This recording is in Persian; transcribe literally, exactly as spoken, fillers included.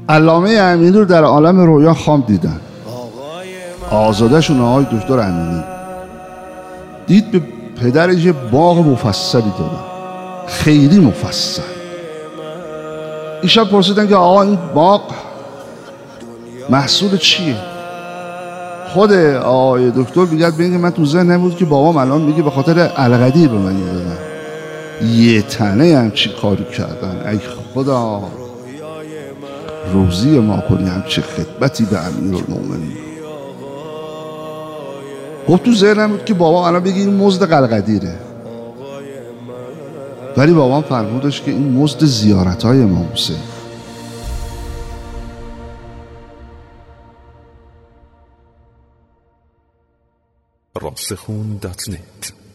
علامه امینی رو در عالم رویا خام دیدن. آزادشون آقای دکتر امینی دید به پدرش یه باغ مفصلی دادن، خیلی مفصل. این شب پرسیدن که آقا این باغ محصول چیه؟ خود آقای دکتر میگه بگه من تو ذهنم بود که بابام الان میگه به خاطر القدیر به من دادن. یه تنه هم چی کاری کردن، ای خدا روزی ما کنی هم چه خدمتی به امیرالمومنین. گفت تو ذهنم بود که بابام الان بگه این مزد قلقدیره، ولی بابام فرمودش که این مزد زیارت‌های امام حسین. راسخون دات نت